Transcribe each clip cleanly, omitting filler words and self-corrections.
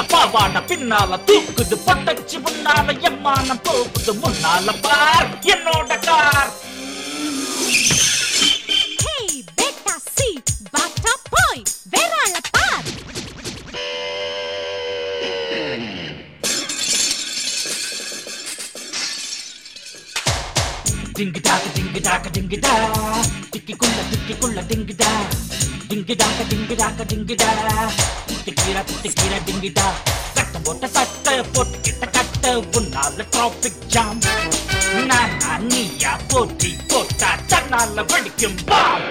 பாவாட பின்னால தூக்குது பொட்டச்சி முன்னால எம்மானம் போகுது முன்னால பார் என்னோட car. Ding-a-da, ding-a-da, ding-a-da, tikki-kulla, ding-a-da, ding-a-da, ding-a-da, ding-a-da, tikki-kira, ding-a-da, சட்டம் போட்ட சட்டை போட்டுக்கிட்ட கட்ட உன்னால டிராபிக் ஜாம். நானா நீயா போட்டி போட்டா தன்னால வெடிக்கும் bomb.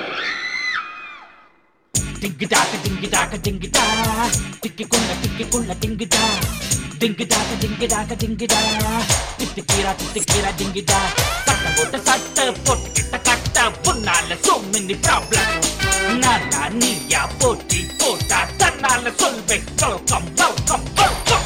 Ding-a-da, ding-a-da, ding-a-da, tikki-kulla, ding-a-da, ding-a-da, ding-a-da, tikki-kira, ding-a-da. சட்டம் போட்ட சட்டை போட்டுக்கிட்ட கட்ட உன்னால so many problems. நானா நீயா போட்டி போட்டா தன்னால சொல்வேன் welcome, welcome, welcome.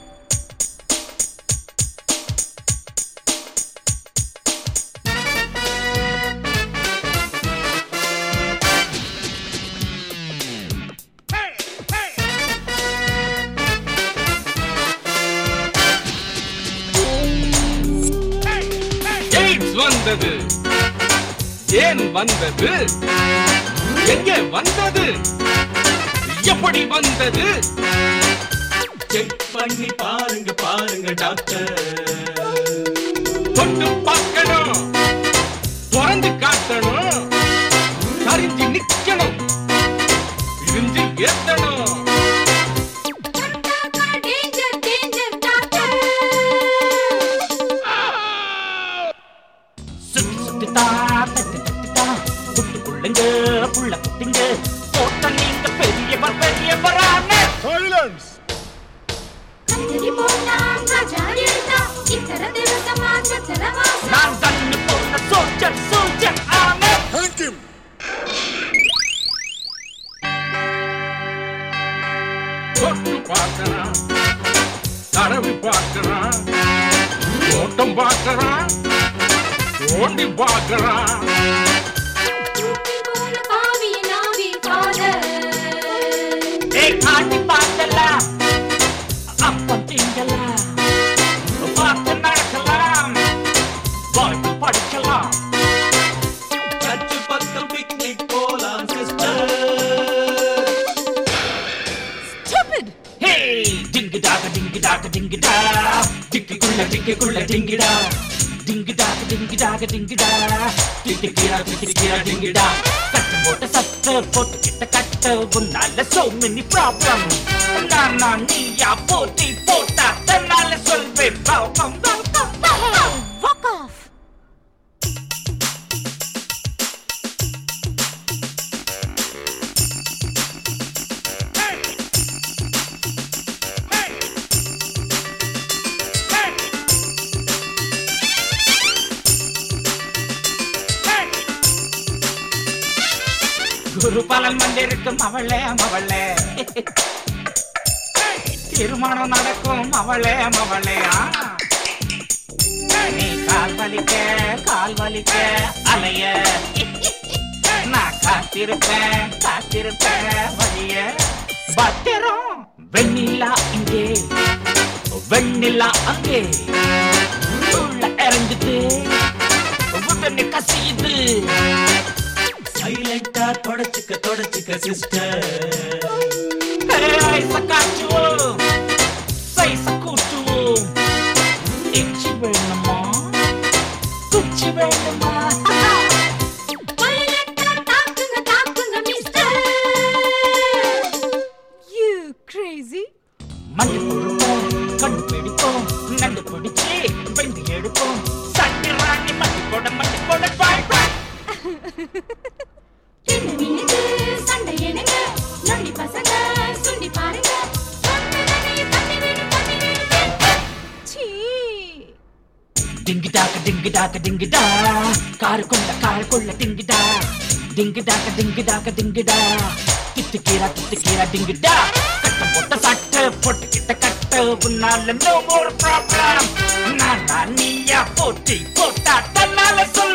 வந்தது ஏன் வந்தது எங்கே வந்தது எப்படி வந்தது செக் பண்ணி பாருங்க பாருங்க டாக்டர். தொட்டு பார்க்கணும் திறந்து காட்டணும் சரிஞ்சு நிக்கணும் இருந்து ஏத்தணும். புள்ள குட்டிங்க போட்ட நீங்க பெரியவர் பெரியவரான சைலன்ஸ். நான் தண்ணி போட்ட சோல்ஜர் சோல்ஜர் ஆன. Thank you. தொட்டு பார்க்கறான் தடவி பார்க்கறான் ஓட்டம் பார்க்கறான் ஓண்டி பார்க்கறான். காட்டி பார்க்கலாம் அப்ப திங்கலாம் பார்த்து நடக்கலாம் வாழ்க்கை படிக்கலாம். சர்ச்சு பக்கம் பிக்னிக் போலாம் sister. Hey, ding-a-da, ding-a-da, ding-a-da, tikki-kulla, ding-a-da, ding-a-da, ding-a-da, tikki-kira, ding-a-da. சட்டம் போட்ட சட்டை போட்டுக்கிட்ட கட்ட உன்னால so many problems. நானா நீயா போட்டி போட்டா தன்னால சொல்வேன் welcome, welcome, welcome. Walk off. குரு பலன் வந்திருக்கும் அவளே அவளே திருமணம் நடக்கும் அவளே அவளே. நீ கால் வலிக்க அலைய நான் காத்திருப்பேன் வழிய. பத்திரம் வெண்ணிலா இங்கே வெண்ணிலா அங்கே உள்ள இறங்குது உடனே கசியுது. சைலண்டா தொடச்சுக்க சிஸ்டர். ஐச காட்டுவோம் சைச கூட்டுவோம். எச்சி வேணுமா குச்சி வேணுமா You crazy? மண்டு கொடுப்போம் கண்டு பிடிப்போம் நண்டு பிடிச்சி வெந்து எடுப்போம். சட்டி ராணி மண்டு போட பாய் பாய். Ding-a-da, காருக்குள்ள ding-a-da, ding-a-da, tikki-kira, ding-a-da. கட்டம் போட்ட சட்டை போட்டுக்கிட்ட கட்ட உன்னால no more problem. நானா நீயா போட்டி போட்டா தன்னால சொல்ல